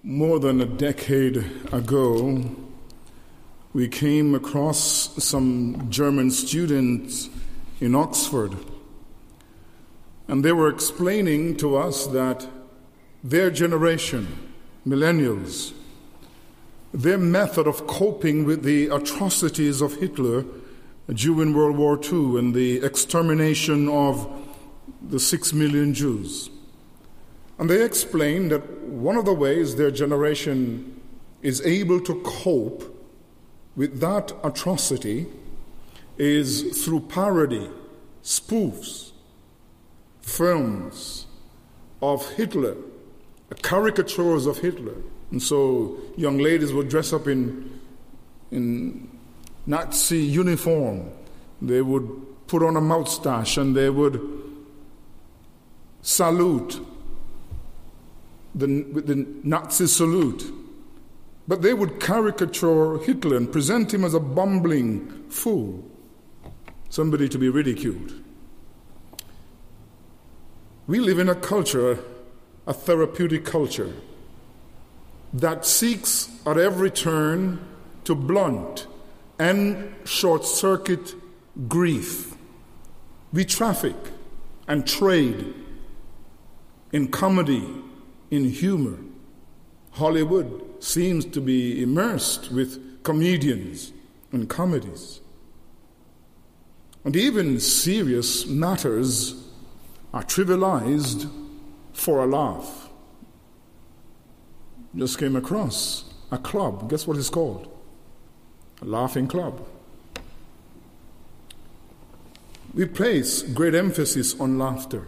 More than a decade ago, we came across some German students in Oxford, and they were explaining to us that their generation, millennials, their method of coping with the atrocities of Hitler during World War II and the extermination of the 6 million Jews. And they explained that one of the ways their generation is able to cope with that atrocity is through parody, spoofs, films of Hitler, caricatures of Hitler. And so young ladies would dress up in Nazi uniform. They would put on a moustache and they would salute with the Nazi salute. But they would caricature Hitler and present him as a bumbling fool, somebody to be ridiculed. We live in a culture, a therapeutic culture, that seeks at every turn to blunt and short-circuit grief. We traffic and trade in comedy, in humor. Hollywood seems to be immersed with comedians and comedies. And even serious matters are trivialized for a laugh. Just came across a club. Guess what it's called? A laughing club. We place great emphasis on laughter.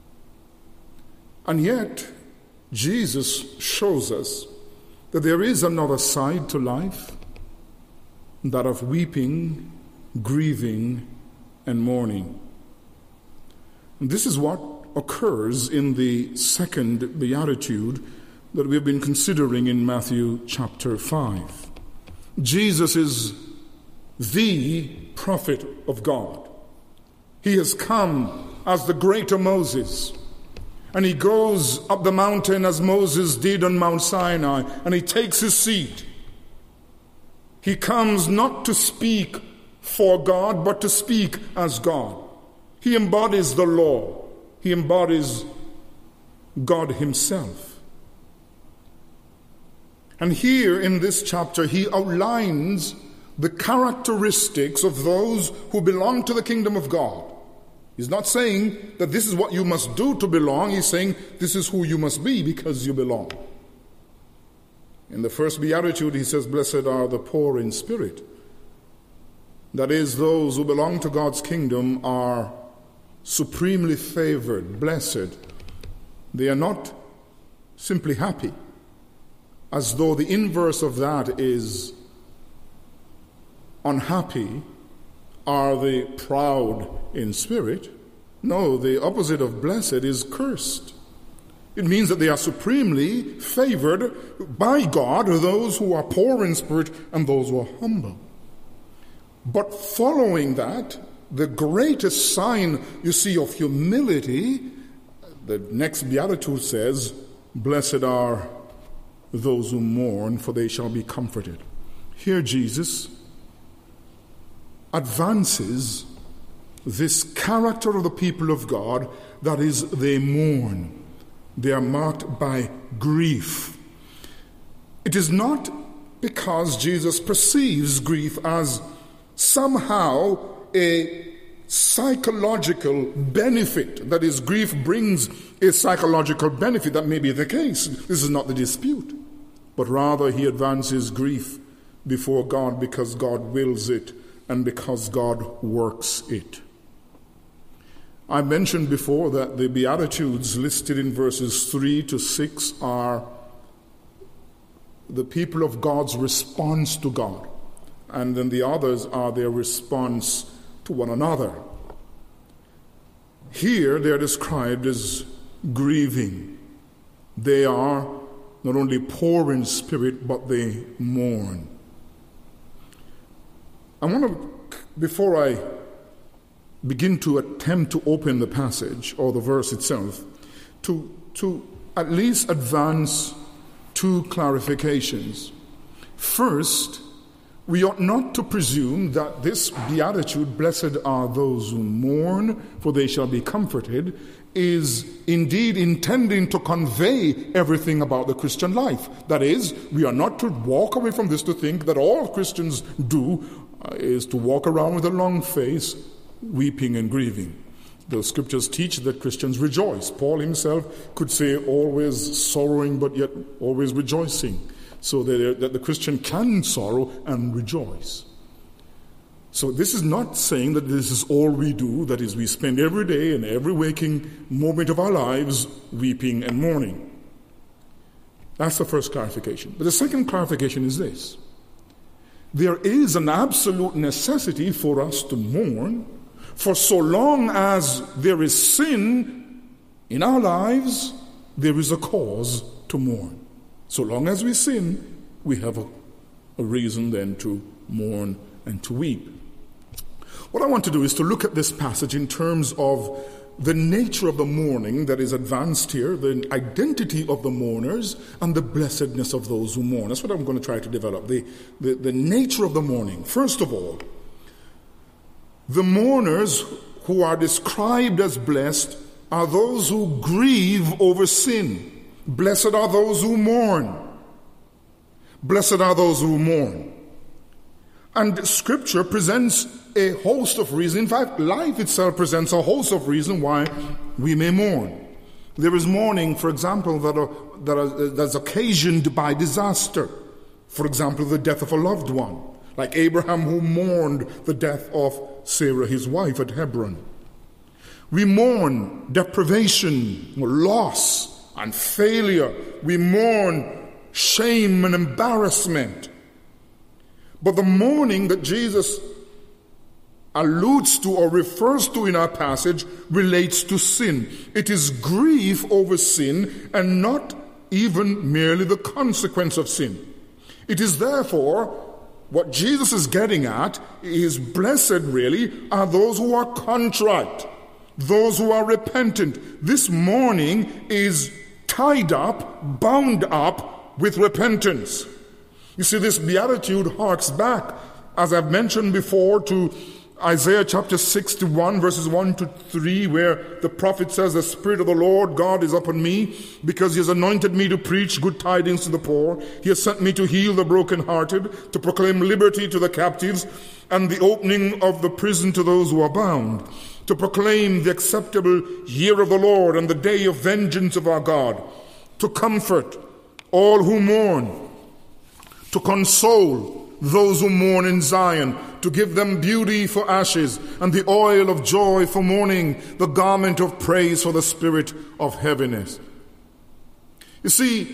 And yet, Jesus shows us that there is another side to life, that of weeping, grieving, and mourning. And this is what occurs in the second beatitude that we've been considering in Matthew chapter 5. Jesus is the prophet of God. He has come as the greater Moses. And he goes up the mountain as Moses did on Mount Sinai, and he takes his seat. He comes not to speak for God, but to speak as God. He embodies the law. He embodies God himself. And here in this chapter, he outlines the characteristics of those who belong to the kingdom of God. He's not saying that this is what you must do to belong. He's saying this is who you must be because you belong. In the first beatitude, he says, "Blessed are the poor in spirit." That is, those who belong to God's kingdom are supremely favored, blessed. They are not simply happy, as though the inverse of that is unhappy. Are they proud in spirit? No, the opposite of blessed is cursed. It means that they are supremely favored by God, those who are poor in spirit and those who are humble. But following that, the greatest sign you see of humility, the next beatitude says, "Blessed are those who mourn, for they shall be comforted." Here Jesus advances this character of the people of God, that is, they mourn. They are marked by grief. It is not because Jesus perceives grief as somehow a psychological benefit, that is, grief brings a psychological benefit. That may be the case. This is not the dispute. But rather he advances grief before God because God wills it and because God works it. I mentioned before that the Beatitudes listed in verses 3 to 6 are the people of God's response to God. And then the others are their response to one another. Here they are described as grieving. They are not only poor in spirit, but they mourn. I want to, before I begin to attempt to open the passage or the verse itself, to at least advance two clarifications. First, we ought not to presume that this beatitude, blessed are those who mourn, for they shall be comforted, is indeed intending to convey everything about the Christian life. That is, we are not to walk away from this to think that all Christians do is to walk around with a long face, weeping and grieving. The scriptures teach that Christians rejoice. Paul himself could say always sorrowing but yet always rejoicing. So that the Christian can sorrow and rejoice. So this is not saying that this is all we do, that is, we spend every day and every waking moment of our lives weeping and mourning. That's the first clarification. But the second clarification is this. There is an absolute necessity for us to mourn, for so long as there is sin in our lives, there is a cause to mourn. So long as we sin, we have a reason then to mourn and to weep. What I want to do is to look at this passage in terms of the nature of the mourning that is advanced here, the identity of the mourners, and the blessedness of those who mourn. That's what I'm going to try to develop, the nature of the mourning. First of all, the mourners who are described as blessed are those who grieve over sin. Blessed are those who mourn. Blessed are those who mourn. And Scripture presents a host of reasons. In fact, life itself presents a host of reasons why we may mourn. There is mourning, for example, that's occasioned by disaster. For example, the death of a loved one, like Abraham who mourned the death of Sarah, his wife, at Hebron. We mourn deprivation, loss, and failure. We mourn shame and embarrassment. But the mourning that Jesus alludes to or refers to in our passage relates to sin. It is grief over sin and not even merely the consequence of sin. It is therefore what Jesus is getting at is blessed really are those who are contrite, those who are repentant. This mourning is tied up, bound up with repentance. You see, this beatitude harks back, as I've mentioned before, to Isaiah chapter 61, verses 1 to 3, where the prophet says, "The Spirit of the Lord God is upon me, because He has anointed me to preach good tidings to the poor. He has sent me to heal the brokenhearted, to proclaim liberty to the captives, and the opening of the prison to those who are bound, to proclaim the acceptable year of the Lord and the day of vengeance of our God, to comfort all who mourn, to console those who mourn in Zion, to give them beauty for ashes and the oil of joy for mourning, the garment of praise for the spirit of heaviness." You see,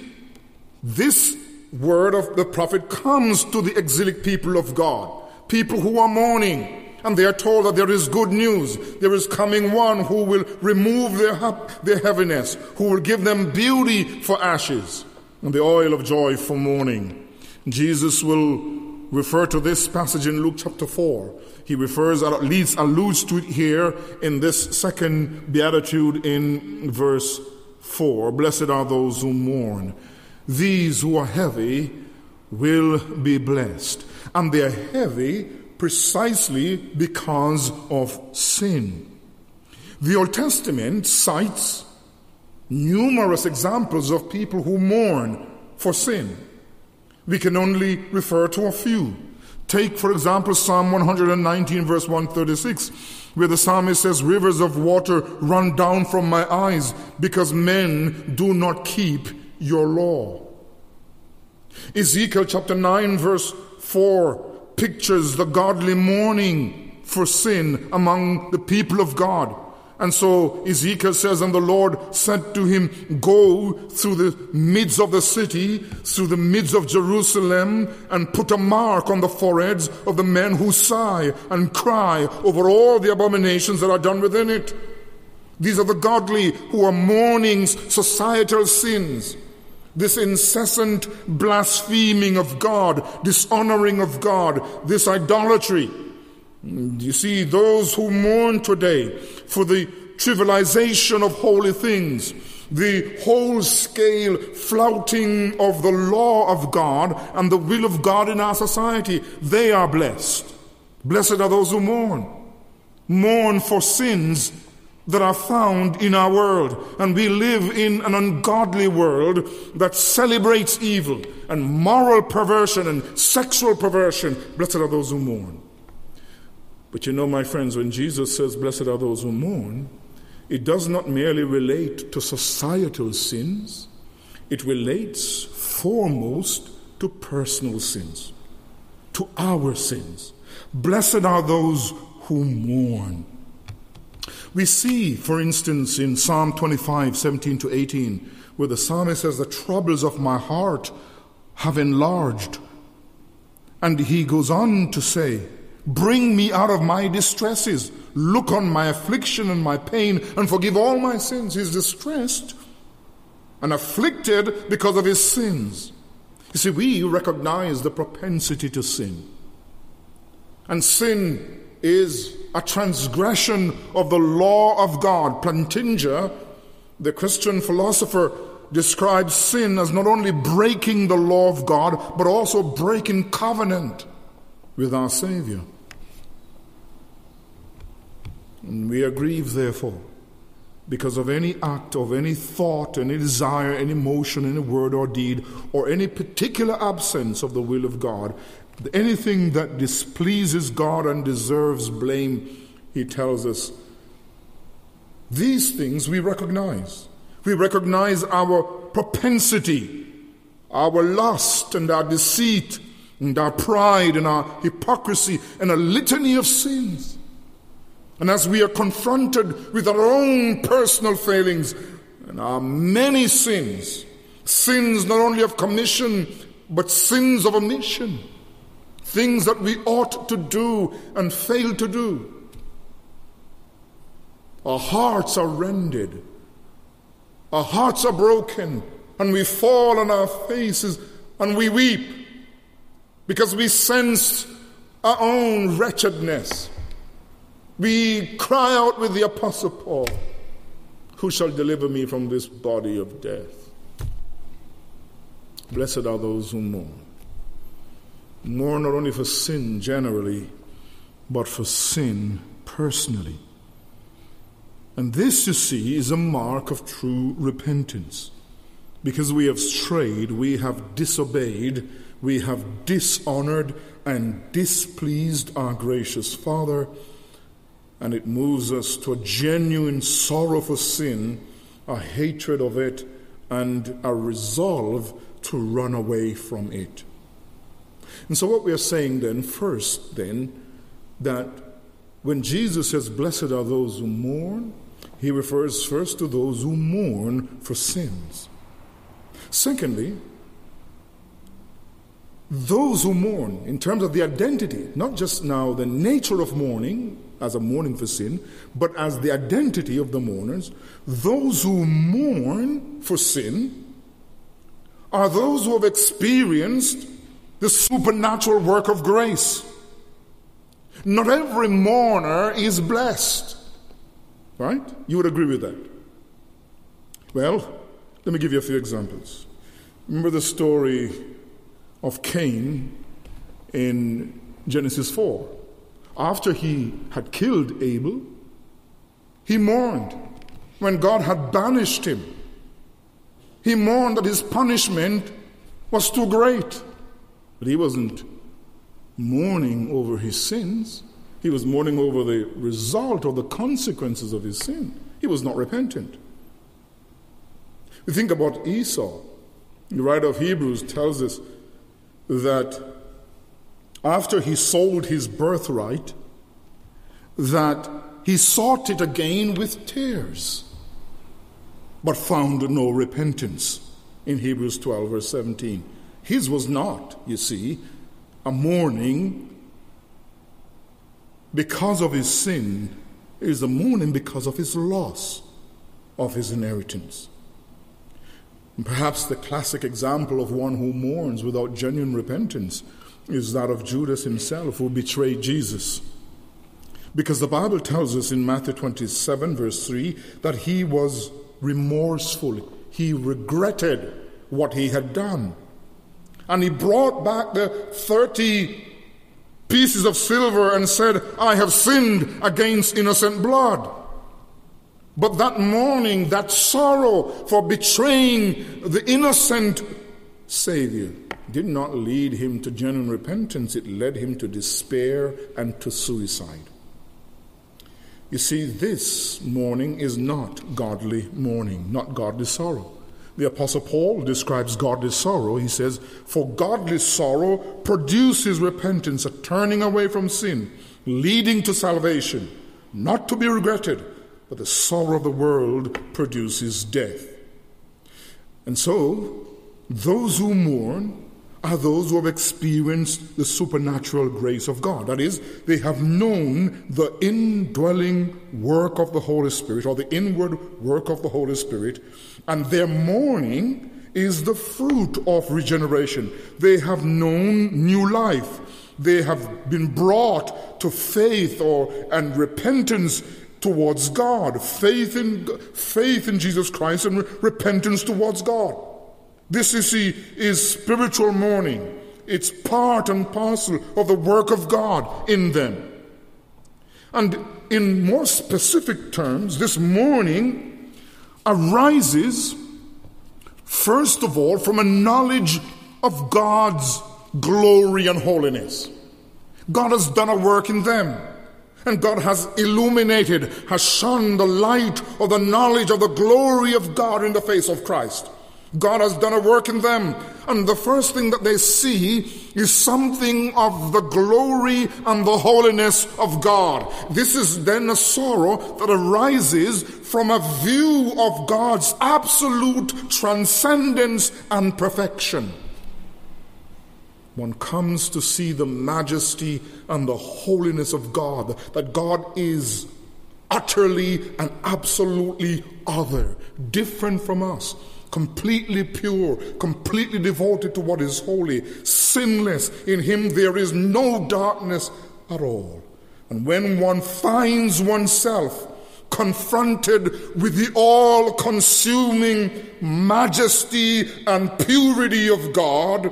this word of the prophet comes to the exilic people of God, people who are mourning, and they are told that there is good news. There is coming one who will remove their heaviness, who will give them beauty for ashes and the oil of joy for mourning. Jesus will refer to this passage in Luke chapter 4. He refers, or at least alludes to it here in this second beatitude in verse 4. "Blessed are those who mourn. These who are heavy will be blessed." And they are heavy precisely because of sin. The Old Testament cites numerous examples of people who mourn for sin. We can only refer to a few. Take, for example, Psalm 119, verse 136, where the psalmist says, "Rivers of water run down from my eyes because men do not keep your law." Ezekiel chapter 9, verse 4, pictures the godly mourning for sin among the people of God. And so Ezekiel says, "And the Lord said to him, Go through the midst of the city, through the midst of Jerusalem, and put a mark on the foreheads of the men who sigh and cry over all the abominations that are done within it." These are the godly who are mourning societal sins, this incessant blaspheming of God, dishonoring of God, this idolatry. You see, those who mourn today for the trivialization of holy things, the whole-scale flouting of the law of God and the will of God in our society, they are blessed. Blessed are those who mourn. Mourn for sins that are found in our world. And we live in an ungodly world that celebrates evil and moral perversion and sexual perversion. Blessed are those who mourn. But you know, my friends, when Jesus says, blessed are those who mourn, it does not merely relate to societal sins. It relates foremost to personal sins, to our sins. Blessed are those who mourn. We see, for instance, in Psalm 25, 17 to 18, where the psalmist says, the troubles of my heart have enlarged. And he goes on to say, bring me out of my distresses. Look on my affliction and my pain and forgive all my sins. He's distressed and afflicted because of his sins. You see, we recognize the propensity to sin. And sin is a transgression of the law of God. Plantinga, the Christian philosopher, describes sin as not only breaking the law of God, but also breaking covenant with our Savior. And we are grieved, therefore, because of any act, of any thought, any desire, any motion, any word or deed, or any particular absence of the will of God, anything that displeases God and deserves blame, he tells us, these things we recognize. We recognize our propensity, our lust and our deceit and our pride and our hypocrisy and a litany of sins. And as we are confronted with our own personal failings and our many sins, sins not only of commission, but sins of omission, things that we ought to do and fail to do, our hearts are rended, our hearts are broken, and we fall on our faces and we weep because we sense our own wretchedness. We cry out with the Apostle Paul, who shall deliver me from this body of death? Blessed are those who mourn. Mourn not only for sin generally, but for sin personally. And this, you see, is a mark of true repentance. Because we have strayed, we have disobeyed, we have dishonored and displeased our gracious Father, and it moves us to a genuine sorrow for sin, a hatred of it, and a resolve to run away from it. And so what we are saying then, first then, that when Jesus says, blessed are those who mourn, he refers first to those who mourn for sins. Secondly, those who mourn in terms of the identity, not just now the nature of mourning as a mourning for sin, but as the identity of the mourners, those who mourn for sin are those who have experienced the supernatural work of grace. Not every mourner is blessed. Right? You would agree with that. Well, let me give you a few examples. Remember the story of Cain in Genesis 4. After he had killed Abel, he mourned when God had banished him. He mourned that his punishment was too great. But he wasn't mourning over his sins. He was mourning over the result or the consequences of his sin. He was not repentant. We think about Esau. The writer of Hebrews tells us that after he sold his birthright, that he sought it again with tears, but found no repentance. In Hebrews 12, verse 17. His was not, you see, a mourning because of his sin. It is a mourning because of his loss of his inheritance. And perhaps the classic example of one who mourns without genuine repentance is that of Judas himself, who betrayed Jesus. Because the Bible tells us in Matthew 27, verse 3, that he was remorseful. He regretted what he had done. And he brought back the 30 pieces of silver and said, I have sinned against innocent blood. But that morning, that sorrow for betraying the innocent Savior did not lead him to genuine repentance. It led him to despair and to suicide. You see, this mourning is not godly mourning, not godly sorrow. The Apostle Paul describes godly sorrow. He says, for godly sorrow produces repentance, a turning away from sin, leading to salvation, not to be regretted, but the sorrow of the world produces death. And so, those who mourn are those who have experienced the supernatural grace of God. That is, they have known the indwelling work of the Holy Spirit, or the inward work of the Holy Spirit, and their mourning is the fruit of regeneration. They have known new life. They have been brought to faith and repentance towards God, faith in Jesus Christ and repentance towards God. This, you see, is spiritual mourning. It's part and parcel of the work of God in them. And in more specific terms, this mourning arises, first of all, from a knowledge of God's glory and holiness. God has done a work in them. And God has illuminated, has shone the light of the knowledge of the glory of God in the face of Christ. God has done a work in them. And the first thing that they see is something of the glory and the holiness of God. This is then a sorrow that arises from a view of God's absolute transcendence and perfection. One comes to see the majesty and the holiness of God, that God is utterly and absolutely other, different from us, completely pure, completely devoted to what is holy, sinless. In him there is no darkness at all. And when one finds oneself confronted with the all-consuming majesty and purity of God,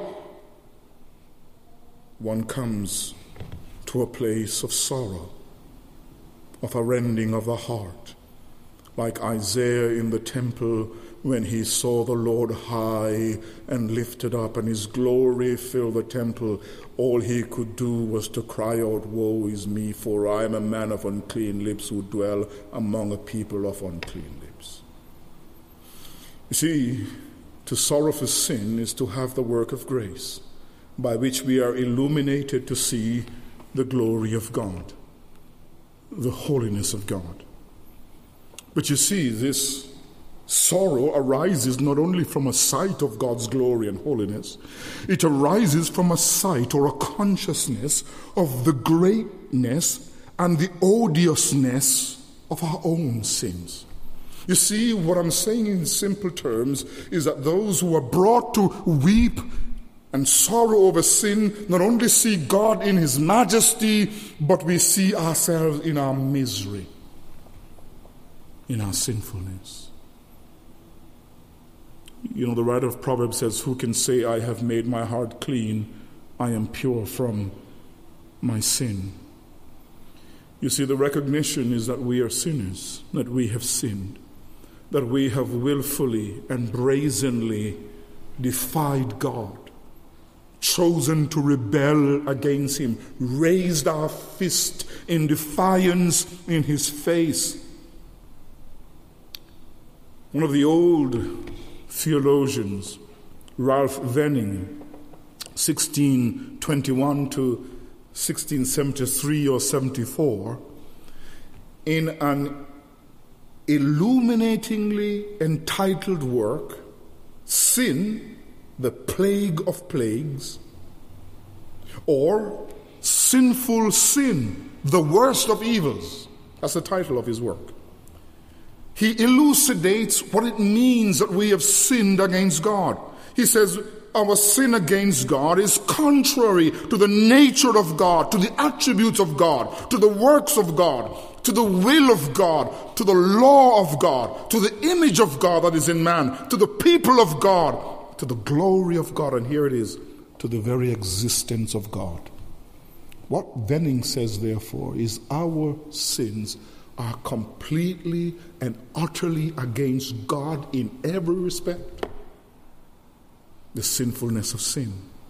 one comes to a place of sorrow, of a rending of the heart, like Isaiah in the temple when he saw the Lord high and lifted up, and his glory filled the temple. All he could do was to cry out, woe is me, for I am a man of unclean lips who dwell among a people of unclean lips. You see, to sorrow for sin is to have the work of grace, by which we are illuminated to see the glory of God, the holiness of God. But you see, this sorrow arises not only from a sight of God's glory and holiness, it arises from a sight or a consciousness of the greatness and the odiousness of our own sins. You see, what I'm saying in simple terms is that those who are brought to weep and sorrow over sin not only see God in his majesty, but we see ourselves in our misery, in our sinfulness. You know, the writer of Proverbs says, who can say, I have made my heart clean, I am pure from my sin. You see, the recognition is that we are sinners, that we have sinned, that we have willfully and brazenly defied God, chosen to rebel against him, raised our fist in defiance in his face. One of the old theologians, Ralph Venning, 1621 to 1673 or 74, in an illuminatingly entitled work, Sin, the Plague of Plagues, or Sinful Sin, the Worst of Evils. That's the title of his work. He elucidates what it means that we have sinned against God. He says our sin against God is contrary to the nature of God, to the attributes of God, to the works of God, to the will of God, to the law of God, to the image of God that is in man, to the people of God, to the glory of God, and here it is, to the very existence of God. What Venning says, therefore, is our sins are completely and utterly against God in every respect. The sinfulness of sin.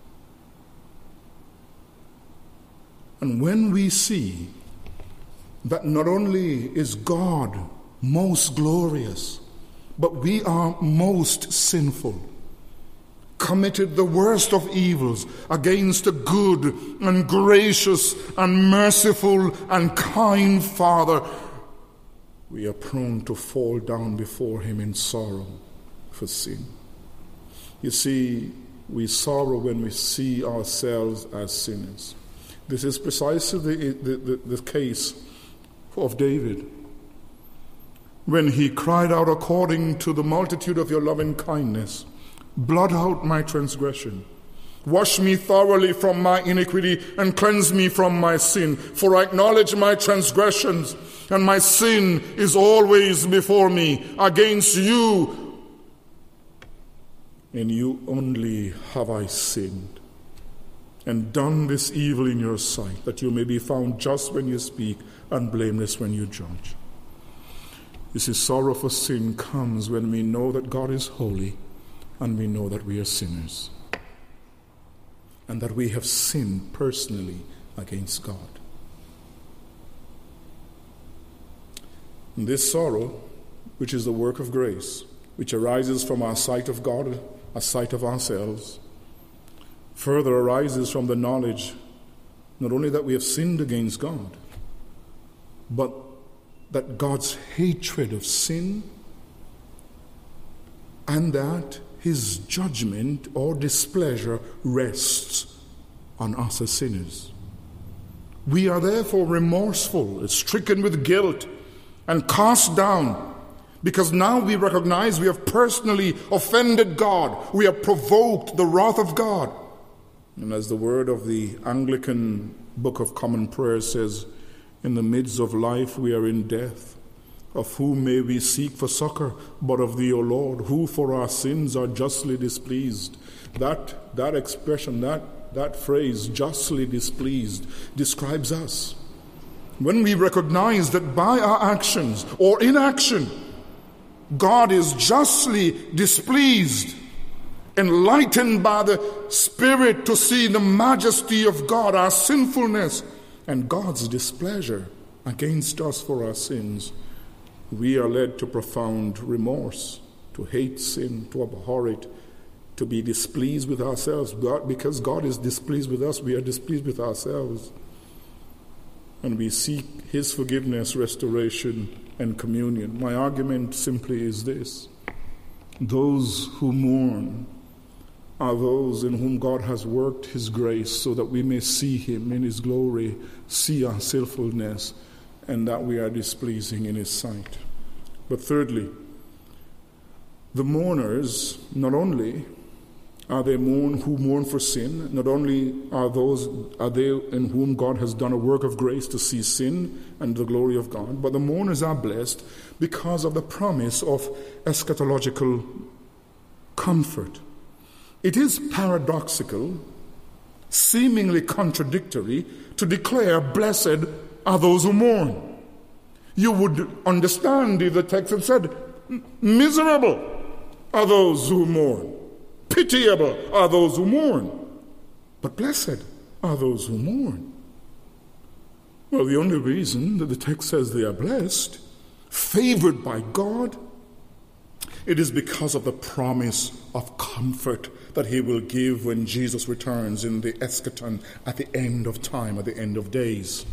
And when we see that not only is God most glorious, but we are most sinful, committed the worst of evils against a good and gracious and merciful and kind Father, we are prone to fall down before him in sorrow for sin. You see, we sorrow when we see ourselves as sinners. This is precisely the case of David, when he cried out, according to the multitude of your loving kindness, blot out my transgression. Wash me thoroughly from my iniquity and cleanse me from my sin. For I acknowledge my transgressions, and my sin is always before me. Against you, and you only have I sinned, and done this evil in your sight, that you may be found just when you speak and blameless when you judge. You see, sorrow for sin comes when we know that God is holy and we know that we are sinners and that we have sinned personally against God. And this sorrow, which is the work of grace, which arises from our sight of God, a sight of ourselves, further arises from the knowledge not only that we have sinned against God, but that God's hatred of sin and that his judgment or displeasure rests on us as sinners. We are therefore remorseful, stricken with guilt, and cast down, because now we recognize we have personally offended God. We have provoked the wrath of God. And as the word of the Anglican Book of Common Prayer says, in the midst of life we are in death. Of whom may we seek for succor, but of thee, O Lord, who for our sins are justly displeased. That expression, that phrase, justly displeased, describes us. When we recognize that by our actions or inaction, God is justly displeased, enlightened by the Spirit to see the majesty of God, our sinfulness, and God's displeasure against us for our sins, we are led to profound remorse, to hate sin, to abhor it, to be displeased with ourselves. Because God is displeased with us, we are displeased with ourselves. And we seek his forgiveness, restoration, and communion. My argument simply is this: those who mourn are those in whom God has worked his grace so that we may see him in his glory, see our sinfulness, and that we are displeasing in his sight. But thirdly, the mourners, not only are they who mourn for sin, not only are they in whom God has done a work of grace to see sin and the glory of God, but the mourners are blessed because of the promise of eschatological comfort. It is paradoxical, seemingly contradictory, to declare, blessed are those who mourn. You would understand if the text had said, miserable are those who mourn. Pitiable are those who mourn. But blessed are those who mourn. Well, the only reason that the text says they are blessed, favored by God, it is because of the promise of comfort that he will give when Jesus returns in the eschaton at the end of time, at the end of days.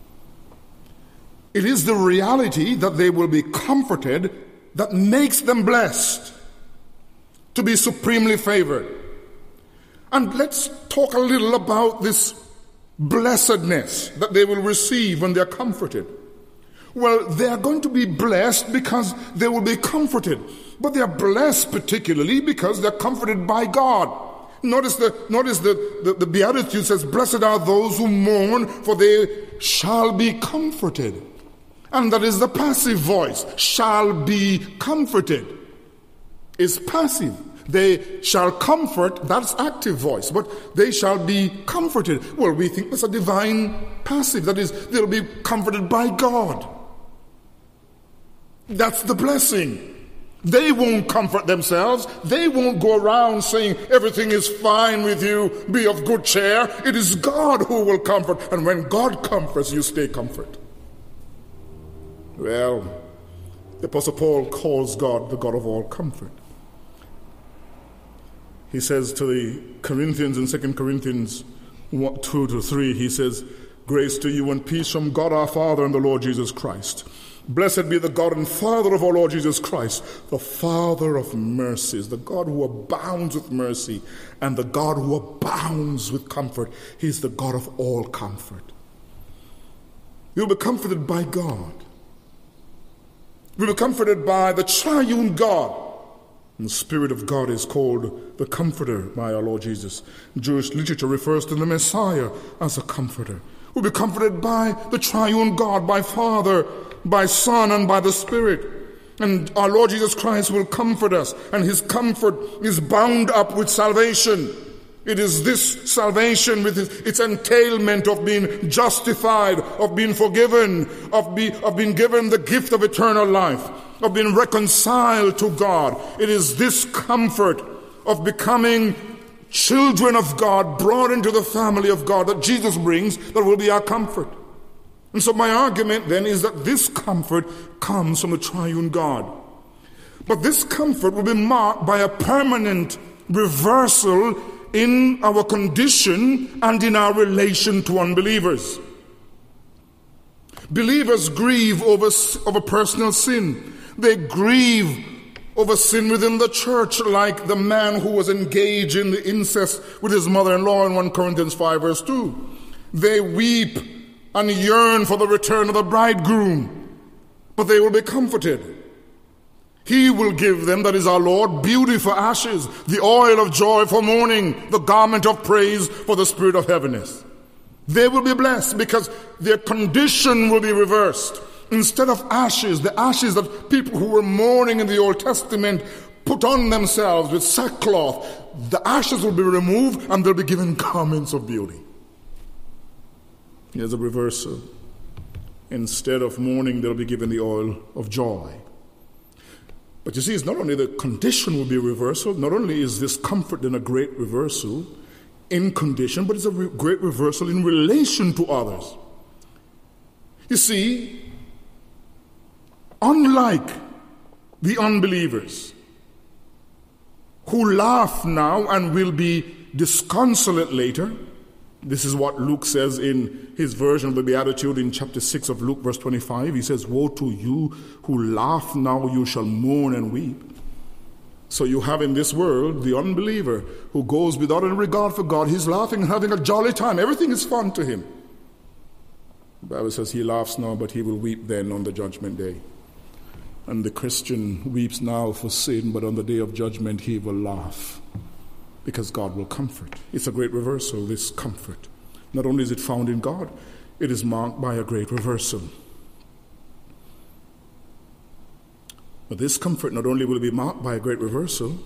It is the reality that they will be comforted that makes them blessed, to be supremely favored. And let's talk a little about this blessedness that they will receive when they're comforted. Well, they are going to be blessed because they will be comforted. But they are blessed particularly because they're comforted by God. Notice the Beatitude says, blessed are those who mourn, for they shall be comforted. And that is the passive voice. Shall be comforted is passive. They shall comfort, that's active voice, but they shall be comforted. Well, we think that's a divine passive. That is, they'll be comforted by God. That's the blessing. They won't comfort themselves. They won't go around saying, everything is fine with you, be of good cheer. It is God who will comfort. And when God comforts, you stay comfort. Well, the Apostle Paul calls God the God of all comfort. He says to the Corinthians in 2 Corinthians 2-3, he says, grace to you and peace from God our Father and the Lord Jesus Christ. Blessed be the God and Father of our Lord Jesus Christ, the Father of mercies, the God who abounds with mercy, and the God who abounds with comfort. He's the God of all comfort. You'll be comforted by God. You'll be comforted by the triune God. And the Spirit of God is called the Comforter by our Lord Jesus. Jewish literature refers to the Messiah as a comforter. We'll be comforted by the triune God, by Father, by Son, and by the Spirit. And our Lord Jesus Christ will comfort us, and his comfort is bound up with salvation. It is this salvation with its entailment of being justified, of being forgiven, of being given the gift of eternal life, of being reconciled to God. It is this comfort of becoming children of God, brought into the family of God, that Jesus brings, that will be our comfort. And so my argument then is that this comfort comes from the triune God. But this comfort will be marked by a permanent reversal in our condition and in our relation to unbelievers. Believers grieve over personal sin. They grieve over sin within the church, like the man who was engaged in the incest with his mother-in-law in 1 Corinthians 5 verse 2. They weep and yearn for the return of the bridegroom, but they will be comforted. He will give them, that is our Lord, beauty for ashes, the oil of joy for mourning, the garment of praise for the spirit of heaviness. They will be blessed because their condition will be reversed. Instead of ashes, the ashes that people who were mourning in the Old Testament put on themselves with sackcloth, the ashes will be removed and they'll be given garments of beauty. Here's a reversal. Instead of mourning, they'll be given the oil of joy. But you see, it's not only the condition will be a reversal, not only is this comfort then a great reversal in condition, but it's a great reversal in relation to others. You see, unlike the unbelievers who laugh now and will be disconsolate later, this is what Luke says in his version of the Beatitude in chapter 6 of Luke, verse 25. He says, woe to you who laugh now, you shall mourn and weep. So you have in this world the unbeliever who goes without any regard for God. He's laughing and having a jolly time. Everything is fun to him. The Bible says he laughs now, but he will weep then on the judgment day. And the Christian weeps now for sin, but on the day of judgment he will laugh, because God will comfort. It's a great reversal, this comfort. Not only is it found in God, it is marked by a great reversal. But this comfort not only will be marked by a great reversal,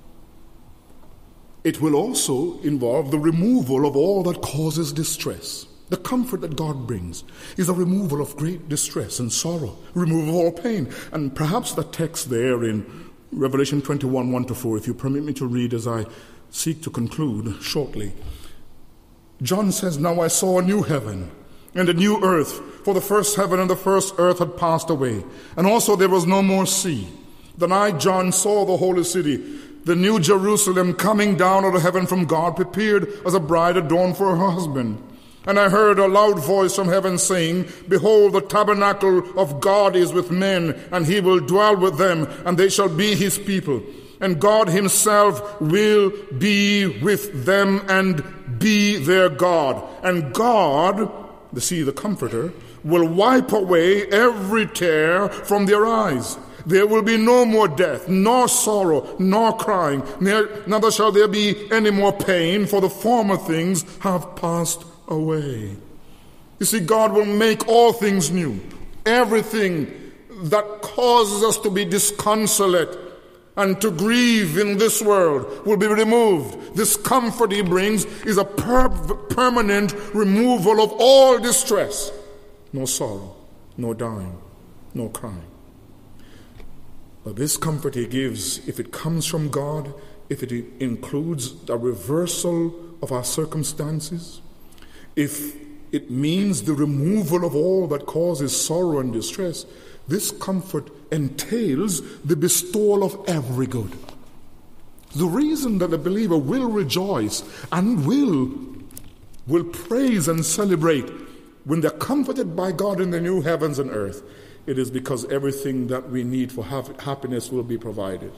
it will also involve the removal of all that causes distress. The comfort that God brings is a removal of great distress and sorrow, removal of all pain. And perhaps the text there in Revelation 21, 1-4, if you permit me to read as I seek to conclude shortly. John says, now I saw a new heaven and a new earth, for the first heaven and the first earth had passed away, and also there was no more sea. Then I, John, saw the holy city, the new Jerusalem, coming down out of heaven from God, prepared as a bride adorned for her husband. And I heard a loud voice from heaven saying, behold, the tabernacle of God is with men, and he will dwell with them, and they shall be his people. And God himself will be with them and be their God. And God, the Comforter, will wipe away every tear from their eyes. There will be no more death, nor sorrow, nor crying, neither shall there be any more pain, for the former things have passed away. You see, God will make all things new. Everything that causes us to be disconsolate and to grieve in this world will be removed. This comfort he brings is a permanent removal of all distress. No sorrow, no dying, no crying. But this comfort he gives, if it comes from God, if it includes a reversal of our circumstances, if it means the removal of all that causes sorrow and distress, this comfort entails the bestowal of every good. The reason that the believer will rejoice and will praise and celebrate when they're comforted by God in the new heavens and earth, it is because everything that we need for happiness will be provided.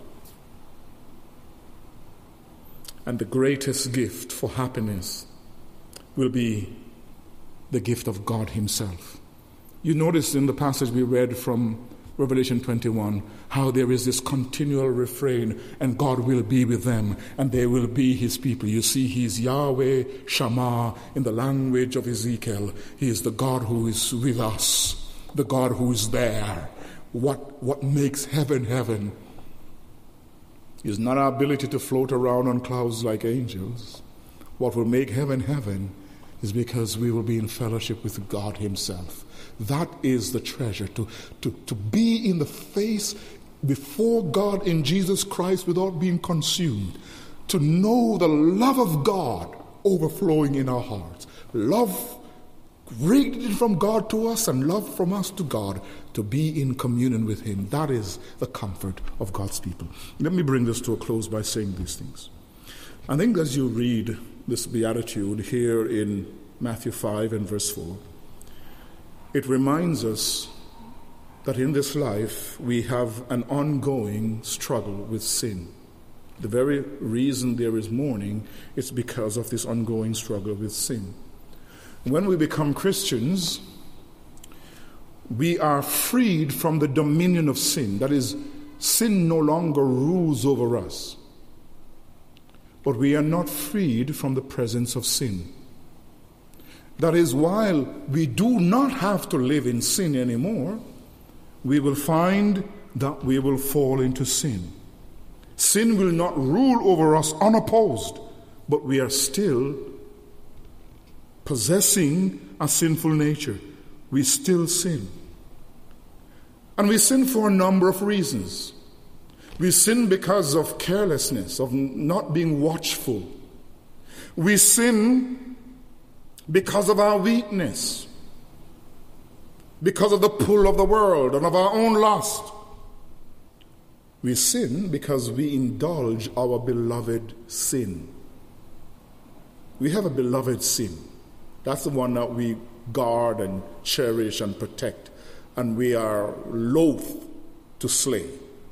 And the greatest gift for happiness will be the gift of God himself. You notice in the passage we read from Revelation 21 how there is this continual refrain, and God will be with them and they will be his people. You see, he's Yahweh Shammah in the language of Ezekiel. He is the God who is with us, the God who is there. What makes heaven heaven is not our ability to float around on clouds like angels. What will make heaven heaven is because we will be in fellowship with God himself. That is the treasure, to be in the face before God in Jesus Christ without being consumed, to know the love of God overflowing in our hearts, love radiated from God to us and love from us to God, to be in communion with him. That is the comfort of God's people. Let me bring this to a close by saying these things. I think as you read this beatitude here in Matthew 5 and verse 4, it reminds us that in this life we have an ongoing struggle with sin. The very reason there is mourning is because of this ongoing struggle with sin. When we become Christians, we are freed from the dominion of sin. That is, sin no longer rules over us. But we are not freed from the presence of sin. That is, while we do not have to live in sin anymore, we will find that we will fall into sin. Sin will not rule over us unopposed, but we are still possessing a sinful nature. We still sin. And we sin for a number of reasons. We sin because of carelessness, of not being watchful. We sin because of our weakness, because of the pull of the world and of our own lust. We sin because we indulge our beloved sin. We have a beloved sin. That's the one that we guard and cherish and protect, and we are loath to slay.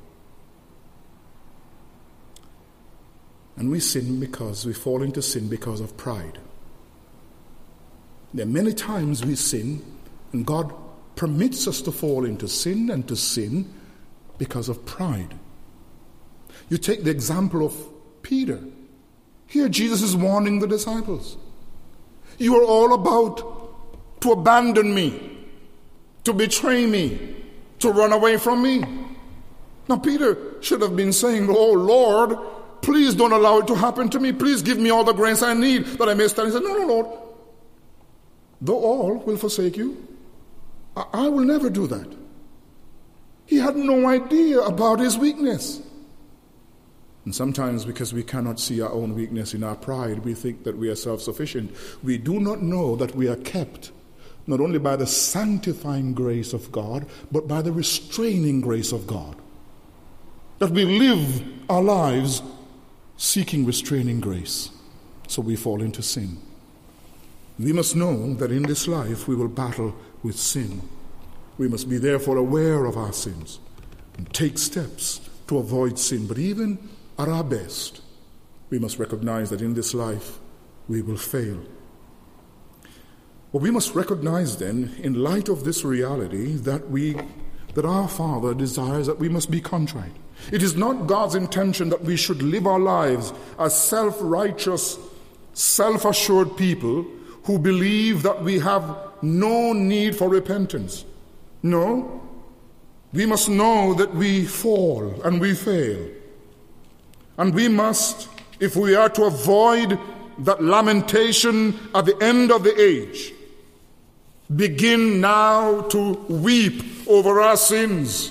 And we sin because we fall into sin because of pride. There are many times we sin, and God permits us to fall into sin and to sin because of pride. You take the example of Peter. Here Jesus is warning the disciples. You are all about to abandon me, to betray me, to run away from me. Now Peter should have been saying, oh Lord, please don't allow it to happen to me. Please give me all the grace I need that I may stand. He said, no, Lord. Though all will forsake you, I will never do that. He had no idea about his weakness. And sometimes because we cannot see our own weakness in our pride, we think that we are self-sufficient. We do not know that we are kept not only by the sanctifying grace of God, but by the restraining grace of God. That we live our lives seeking restraining grace, so we fall into sin. We must know that in this life we will battle with sin. We must be therefore aware of our sins and take steps to avoid sin. But even at our best, we must recognize that in this life we will fail. But we must recognize then, in light of this reality, that our Father desires that we must be contrite. It is not God's intention that we should live our lives as self-righteous, self-assured people who believe that we have no need for repentance. No. We must know that we fall and we fail. And we must, if we are to avoid that lamentation at the end of the age, begin now to weep over our sins.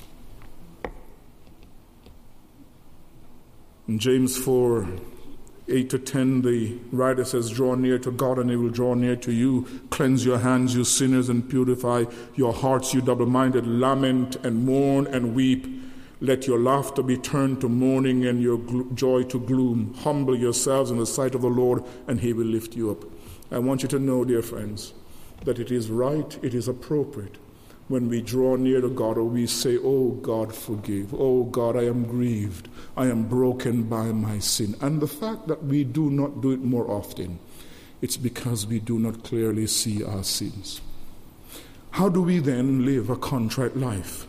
In James 4, 8-10, the writer says, draw near to God and he will draw near to you. Cleanse your hands, you sinners, and purify your hearts, you double-minded. Lament and mourn and weep. Let your laughter be turned to mourning and your joy to gloom. Humble yourselves in the sight of the Lord and he will lift you up. I want you to know, dear friends, that it is right, it is appropriate when we draw near to God or we say, oh God, forgive. Oh God, I am grieved. I am broken by my sin. And the fact that we do not do it more often, it's because we do not clearly see our sins. How do we then live a contrite life?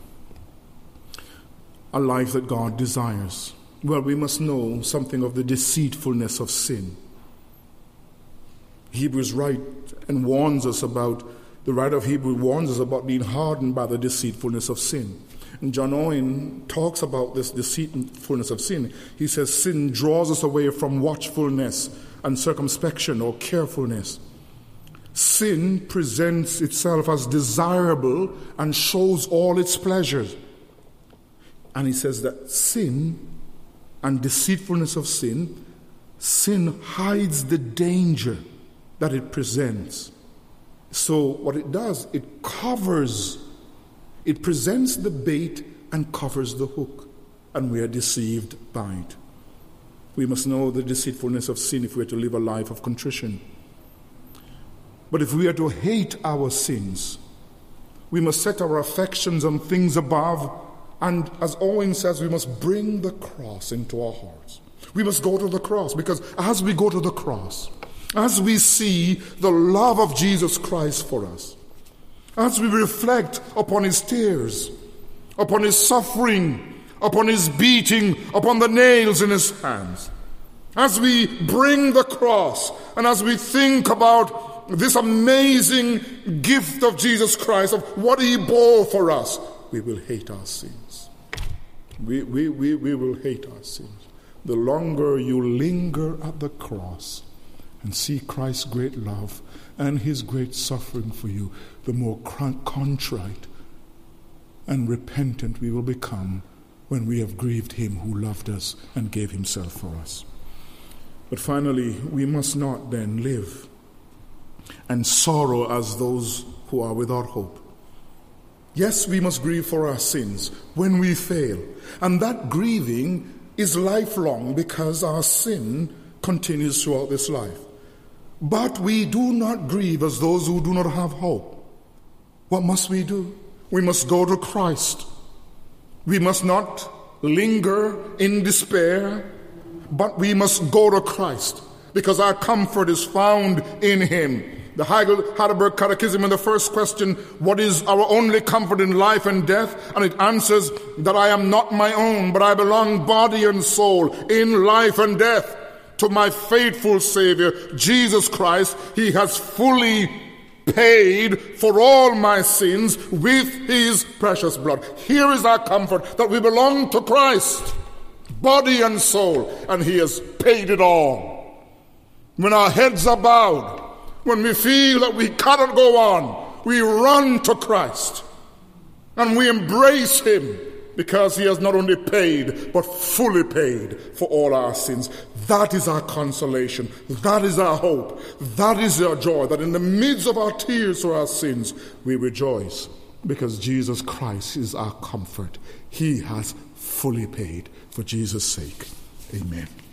A life that God desires. Well, we must know something of the deceitfulness of sin. Hebrews write and warns us about, the writer of Hebrews warns us about being hardened by the deceitfulness of sin. And John Owen talks about this deceitfulness of sin. He says sin draws us away from watchfulness and circumspection or carefulness. Sin presents itself as desirable and shows all its pleasures. And he says that sin and deceitfulness of sin hides the danger that it presents. So what it does, it presents the bait and covers the hook, and we are deceived by it. We must know the deceitfulness of sin if we are to live a life of contrition. But if we are to hate our sins, we must set our affections on things above, and as Owen says, we must bring the cross into our hearts. We must go to the cross, because as we go to the cross, as we see the love of Jesus Christ for us, as we reflect upon his tears, upon his suffering, upon his beating, upon the nails in his hands, as we bring the cross, and as we think about this amazing gift of Jesus Christ, of what he bore for us, we will hate our sins. We will hate our sins. The longer you linger at the cross and see Christ's great love and his great suffering for you, the more contrite and repentant we will become when we have grieved him who loved us and gave himself for us. But finally, we must not then live and sorrow as those who are without hope. Yes, we must grieve for our sins when we fail. And that grieving is lifelong because our sin continues throughout this life. But we do not grieve as those who do not have hope. What must we do? We must go to Christ. We must not linger in despair, but we must go to Christ, because our comfort is found in him. The Heidelberg Catechism, in the first question, what is our only comfort in life and death? And it answers that I am not my own, but I belong body and soul in life and death to my faithful Savior, Jesus Christ. He has fully paid for all my sins with his precious blood. Here is our comfort, that we belong to Christ, body and soul, and he has paid it all. When our heads are bowed, when we feel that we cannot go on, we run to Christ and we embrace him, because he has not only paid, but fully paid for all our sins. That is our consolation. That is our hope. That is our joy, that in the midst of our tears for our sins, we rejoice, because Jesus Christ is our comfort. He has fully paid for Jesus' sake. Amen.